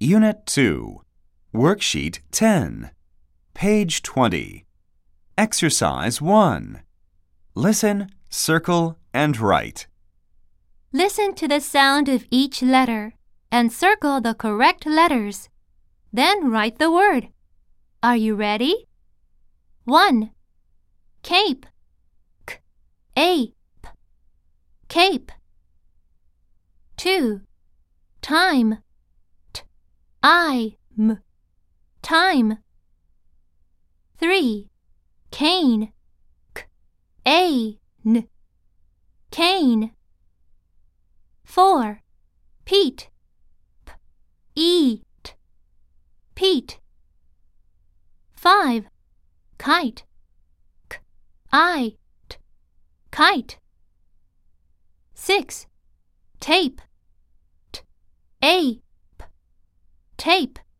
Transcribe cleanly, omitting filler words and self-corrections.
Unit 2, Worksheet 10, page 20. Exercise 1. Listen, circle, and write. Listen to the sound of each letter and circle the correct letters. Then write the word. Are you ready? 1. Cape. K-A-P. Cape. 2. Time. T-I-M. Time. 3. Cane. K-A-N. Cane. 4. Peat. P-E-A-T. Peat. 5. Kite. K-I-T. Kite. 6. Tape. T-A-P. Tape.